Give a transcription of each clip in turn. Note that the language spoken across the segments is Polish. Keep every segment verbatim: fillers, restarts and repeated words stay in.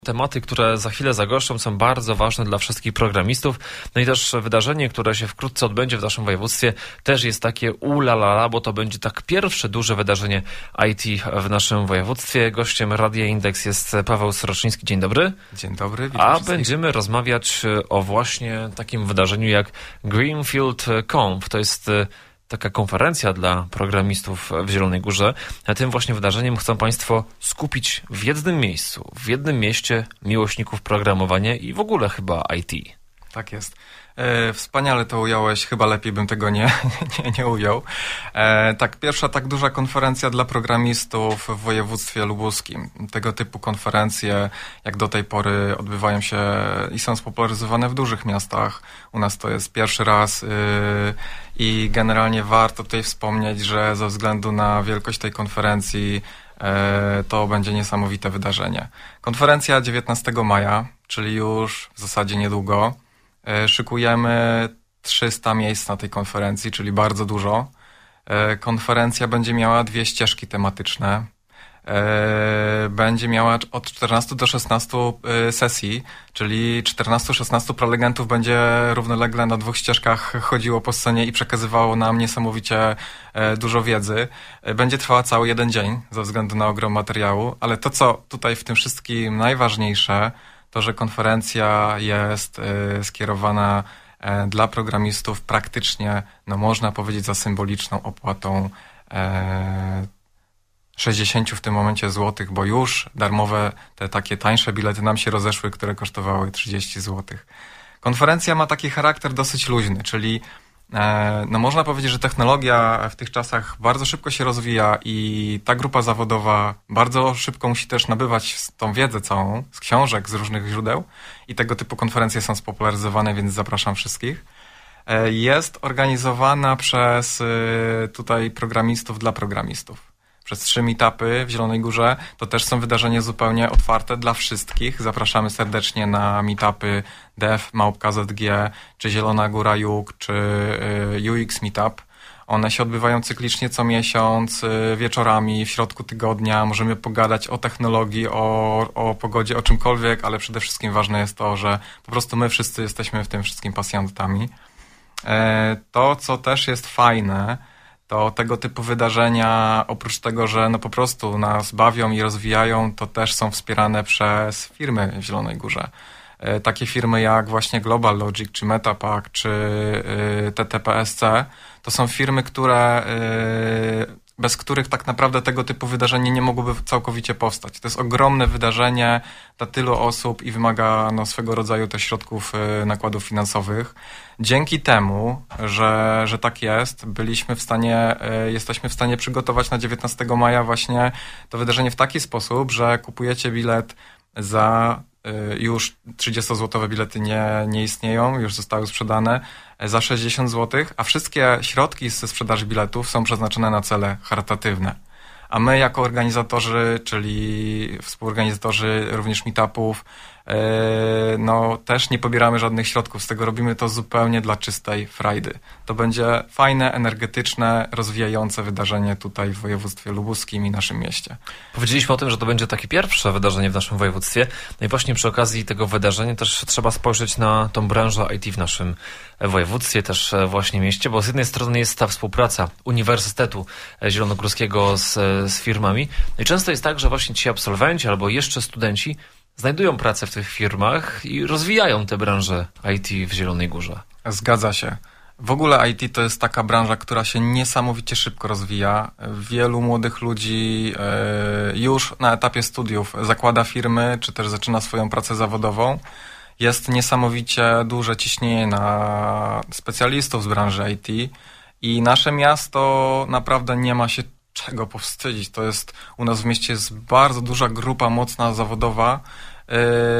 Tematy, które za chwilę zagoszczą, są bardzo ważne dla wszystkich programistów. No i też wydarzenie, które się wkrótce odbędzie w naszym województwie, też jest takie ulalala, bo to będzie tak pierwsze duże wydarzenie I T w naszym województwie. Gościem Radia Indeks jest Paweł Sroczyński. Dzień dobry. Dzień dobry. Witam A wszystkich. będziemy rozmawiać o właśnie takim wydarzeniu jak Greenfield Conf. To jest taka konferencja dla programistów w Zielonej Górze. A tym właśnie wydarzeniem chcą Państwo skupić w jednym miejscu, w jednym mieście miłośników programowania i w ogóle chyba I T. Tak jest. E, wspaniale to ująłeś, chyba lepiej bym tego nie, nie, nie ujął. E, tak, pierwsza tak duża konferencja dla programistów w województwie lubuskim. Tego typu konferencje, jak do tej pory, odbywają się i są spopularyzowane w dużych miastach. U nas to jest pierwszy raz yy, i generalnie warto tutaj wspomnieć, że ze względu na wielkość tej konferencji e, to będzie niesamowite wydarzenie. Konferencja dziewiętnastego maja, czyli już w zasadzie niedługo. Szykujemy trzysta miejsc na tej konferencji, czyli bardzo dużo. Konferencja będzie miała dwie ścieżki tematyczne. Będzie miała od czternastu do szesnastu sesji, czyli czternastu szesnastu prelegentów będzie równolegle na dwóch ścieżkach chodziło po scenie i przekazywało nam niesamowicie dużo wiedzy. Będzie trwała cały jeden dzień ze względu na ogrom materiału, ale to, co tutaj w tym wszystkim najważniejsze, to, że konferencja jest y, skierowana y, dla programistów praktycznie, no można powiedzieć, za symboliczną opłatą y, sześćdziesiąt w tym momencie złotych, bo już darmowe, te takie tańsze bilety nam się rozeszły, które kosztowały trzydzieści złotych. Konferencja ma taki charakter dosyć luźny, czyli no można powiedzieć, że technologia w tych czasach bardzo szybko się rozwija i ta grupa zawodowa bardzo szybko musi też nabywać tą wiedzę całą z książek, z różnych źródeł i tego typu konferencje są spopularyzowane, więc zapraszam wszystkich. Jest organizowana przez tutaj programistów dla programistów. Przez trzy meetupy w Zielonej Górze. To też są wydarzenia zupełnie otwarte dla wszystkich. Zapraszamy serdecznie na meetupy dev, małpka Z G, czy Zielona Góra U K, czy U X Meetup. One się odbywają cyklicznie co miesiąc, wieczorami, w środku tygodnia. Możemy pogadać o technologii, o, o pogodzie, o czymkolwiek, ale przede wszystkim ważne jest to, że po prostu my wszyscy jesteśmy w tym wszystkim pasjonatami. To, co też jest fajne, to tego typu wydarzenia, oprócz tego, że no po prostu nas bawią i rozwijają, to też są wspierane przez firmy w Zielonej Górze. Takie firmy jak właśnie Global Logic, czy Metapack, czy T T P S C, to są firmy, które, bez których tak naprawdę tego typu wydarzenie nie mogłoby całkowicie powstać. To jest ogromne wydarzenie dla tylu osób i wymaga no, swego rodzaju też środków nakładów finansowych. Dzięki temu, że, że tak jest, byliśmy w stanie, jesteśmy w stanie przygotować na dziewiętnastego maja właśnie to wydarzenie w taki sposób, że kupujecie bilet za już trzydziestozłotowe bilety nie, nie istnieją, już zostały sprzedane za sześćdziesiąt złotych, a wszystkie środki ze sprzedaży biletów są przeznaczone na cele charytatywne. A my jako organizatorzy, czyli współorganizatorzy również meetupów, no też nie pobieramy żadnych środków z tego, robimy to zupełnie dla czystej frajdy. To będzie fajne, energetyczne, rozwijające wydarzenie tutaj w województwie lubuskim i naszym mieście. Powiedzieliśmy o tym, że to będzie takie pierwsze wydarzenie w naszym województwie. No i właśnie przy okazji tego wydarzenia też trzeba spojrzeć na tą branżę I T w naszym województwie, też właśnie mieście, bo z jednej strony jest ta współpraca Uniwersytetu Zielonogórskiego z, z firmami. No i często jest tak, że właśnie ci absolwenci albo jeszcze studenci znajdują pracę w tych firmach i rozwijają tę branżę I T w Zielonej Górze. Zgadza się. W ogóle I T to jest taka branża, która się niesamowicie szybko rozwija. Wielu młodych ludzi już na etapie studiów zakłada firmy, czy też zaczyna swoją pracę zawodową. Jest niesamowicie duże ciśnienie na specjalistów z branży I T i nasze miasto naprawdę nie ma się czego powstydzić. To jest, u nas w mieście jest bardzo duża grupa mocna, zawodowa yy,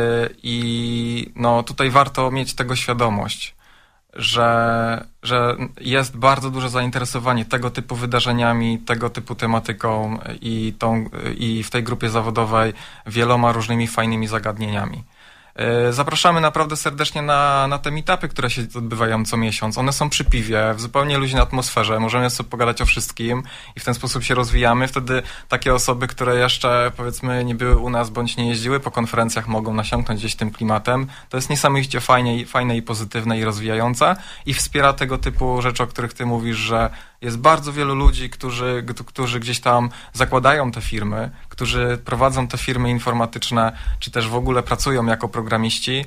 i no tutaj warto mieć tego świadomość, że, że jest bardzo duże zainteresowanie tego typu wydarzeniami, tego typu tematyką i, tą, i w tej grupie zawodowej wieloma różnymi fajnymi zagadnieniami. Zapraszamy naprawdę serdecznie na, na te meetupy, które się odbywają co miesiąc. One są przy piwie, w zupełnie luźnej atmosferze. Możemy sobie pogadać o wszystkim i w ten sposób się rozwijamy. Wtedy takie osoby, które jeszcze powiedzmy nie były u nas bądź nie jeździły po konferencjach, mogą nasiąknąć gdzieś tym klimatem. To jest niesamowicie fajnie, fajne i pozytywne i rozwijające i wspiera tego typu rzeczy, o których ty mówisz, że jest bardzo wielu ludzi, którzy, którzy gdzieś tam zakładają te firmy, którzy prowadzą te firmy informatyczne, czy też w ogóle pracują jako programiści,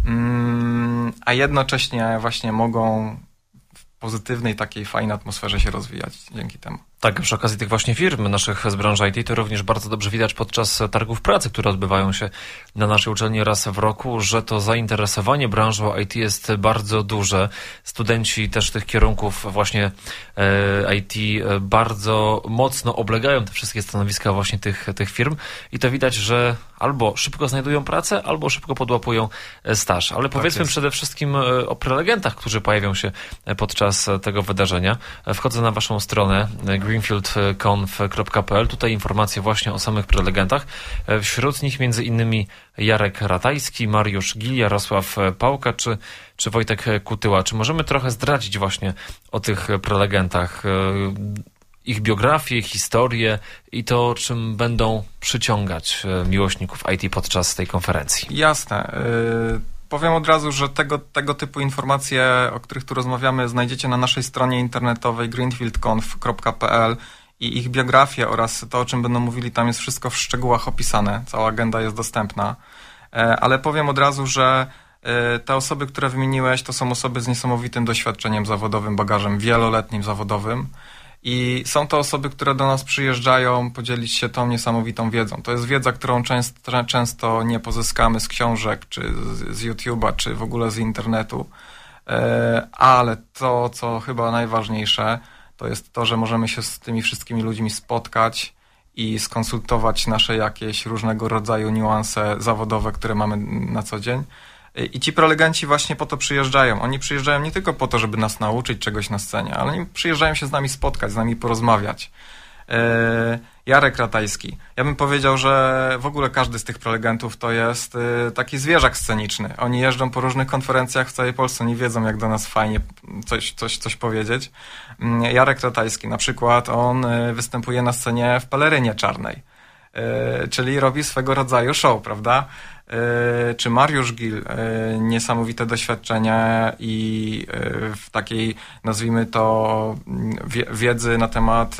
a jednocześnie właśnie mogą w pozytywnej, takiej fajnej atmosferze się rozwijać dzięki temu. Tak, przy okazji tych właśnie firm naszych z branży I T to również bardzo dobrze widać podczas targów pracy, które odbywają się na naszej uczelni raz w roku, że to zainteresowanie branżą I T jest bardzo duże. Studenci też tych kierunków właśnie e, I T bardzo mocno oblegają te wszystkie stanowiska właśnie tych, tych firm i to widać, że albo szybko znajdują pracę, albo szybko podłapują staż. Ale powiedzmy tak przede wszystkim o prelegentach, którzy pojawią się podczas tego wydarzenia. Wchodzę na waszą stronę greenfield conf kropka p l. Tutaj informacje właśnie o samych prelegentach. Wśród nich między innymi Jarek Ratajski, Mariusz Gil, Jarosław Pałka czy, czy Wojtek Kutyła. Czy możemy trochę zdradzić właśnie o tych prelegentach? Ich biografię, historię i to, czym będą przyciągać miłośników I T podczas tej konferencji. Jasne. Yy, powiem od razu, że tego, tego typu informacje, o których tu rozmawiamy, znajdziecie na naszej stronie internetowej greenfield conf kropka p l i ich biografię oraz to, o czym będą mówili, tam jest wszystko w szczegółach opisane. Cała agenda jest dostępna. Yy, ale powiem od razu, że yy, te osoby, które wymieniłeś, to są osoby z niesamowitym doświadczeniem zawodowym, bagażem wieloletnim zawodowym. I są to osoby, które do nas przyjeżdżają podzielić się tą niesamowitą wiedzą. To jest wiedza, którą często, często nie pozyskamy z książek, czy z, z YouTube'a, czy w ogóle z internetu. E, ale to, co chyba najważniejsze, to jest to, że możemy się z tymi wszystkimi ludźmi spotkać i skonsultować nasze jakieś różnego rodzaju niuanse zawodowe, które mamy na co dzień. I ci prelegenci właśnie po to przyjeżdżają. Oni przyjeżdżają nie tylko po to, żeby nas nauczyć czegoś na scenie, ale oni przyjeżdżają się z nami spotkać, z nami porozmawiać. Jarek Ratajski. Ja bym powiedział, że w ogóle każdy z tych prelegentów to jest taki zwierzak sceniczny. Oni jeżdżą po różnych konferencjach w całej Polsce, nie wiedzą, jak do nas fajnie coś, coś, coś powiedzieć. Jarek Ratajski na przykład, on występuje na scenie w pelerynie czarnej, czyli robi swego rodzaju show, prawda? Czy Mariusz Gil, niesamowite doświadczenie i w takiej, nazwijmy to, wiedzy na temat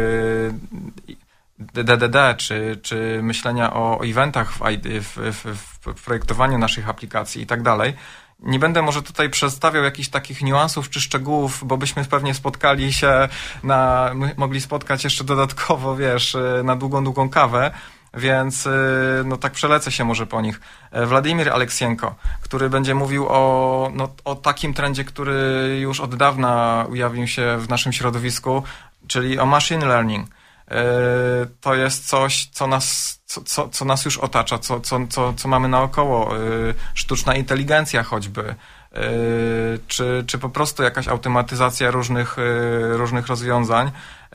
D D D, czy, czy myślenia o eventach w, w, w, w projektowaniu naszych aplikacji i tak dalej. Nie będę może tutaj przedstawiał jakichś takich niuansów czy szczegółów, bo byśmy pewnie spotkali się na, mogli spotkać jeszcze dodatkowo, wiesz, na długą, długą kawę. Więc no tak przelecę się może po nich. Władimir Aleksienko, który będzie mówił o, no, o takim trendzie, który już od dawna ujawnił się w naszym środowisku, czyli o machine learning. To jest coś, co nas, co, co, co nas już otacza, co, co, co, co mamy naokoło. Sztuczna inteligencja choćby, czy, czy po prostu jakaś automatyzacja różnych, różnych rozwiązań.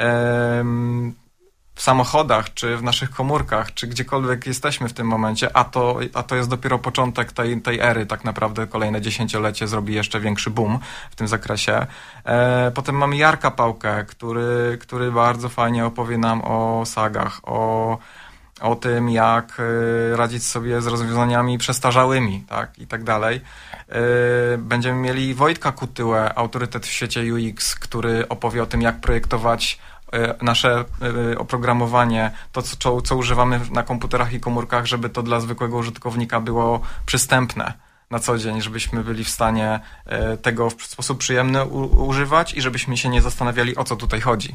W samochodach, czy w naszych komórkach, czy gdziekolwiek jesteśmy w tym momencie, a to, a to jest dopiero początek tej, tej ery, tak naprawdę kolejne dziesięciolecie zrobi jeszcze większy boom w tym zakresie. E, potem mamy Jarka Pałkę, który, który bardzo fajnie opowie nam o sagach, o, o tym, jak radzić sobie z rozwiązaniami przestarzałymi, tak, i tak dalej. E, będziemy mieli Wojtka Kutyłę, autorytet w świecie U X, który opowie o tym, jak projektować nasze oprogramowanie, to co, co używamy na komputerach i komórkach, żeby to dla zwykłego użytkownika było przystępne na co dzień, żebyśmy byli w stanie tego w sposób przyjemny u- używać i żebyśmy się nie zastanawiali, o co tutaj chodzi.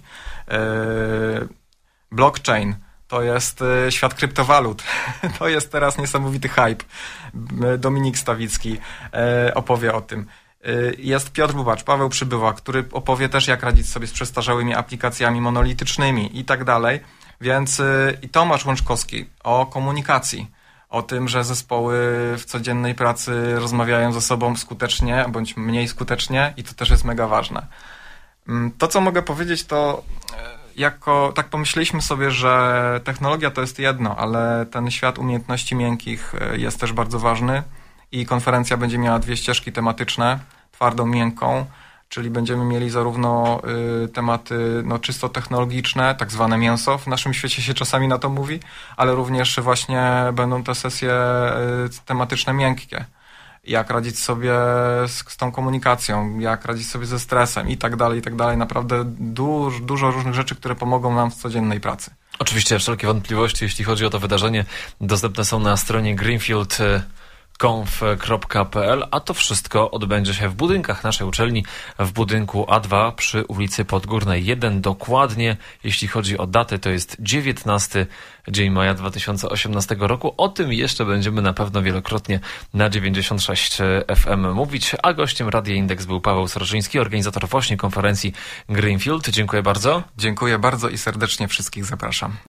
Blockchain to jest świat kryptowalut. To jest teraz niesamowity hype. Dominik Stawicki opowie o tym. Jest Piotr Bubacz, Paweł Przybyła, który opowie też, jak radzić sobie z przestarzałymi aplikacjami monolitycznymi i tak dalej. Więc i Tomasz Łączkowski o komunikacji, o tym, że zespoły w codziennej pracy rozmawiają ze sobą skutecznie bądź mniej skutecznie i to też jest mega ważne. To, co mogę powiedzieć, to jako, tak pomyśleliśmy sobie, że technologia to jest jedno, ale ten świat umiejętności miękkich jest też bardzo ważny i konferencja będzie miała dwie ścieżki tematyczne, twardą, miękką, czyli będziemy mieli zarówno y, tematy no, czysto technologiczne, tak zwane mięso, w naszym świecie się czasami na to mówi, ale również właśnie będą te sesje y, tematyczne miękkie. Jak radzić sobie z, z tą komunikacją, jak radzić sobie ze stresem i tak dalej, i tak dalej. Naprawdę dużo, dużo różnych rzeczy, które pomogą nam w codziennej pracy. Oczywiście wszelkie wątpliwości, jeśli chodzi o to wydarzenie, dostępne są na stronie greenfield conf kropka p l, a to wszystko odbędzie się w budynkach naszej uczelni, w budynku A dwa przy ulicy Podgórnej jeden. Dokładnie, jeśli chodzi o datę, to jest dziewiętnasty dzień maja dwa tysiące osiemnastego roku. O tym jeszcze będziemy na pewno wielokrotnie na dziewięćdziesiąt sześć F M mówić, a gościem Radia Indeks był Paweł Sroczyński, organizator właśnie konferencji Greenfield. Dziękuję bardzo. Dziękuję bardzo i serdecznie wszystkich zapraszam.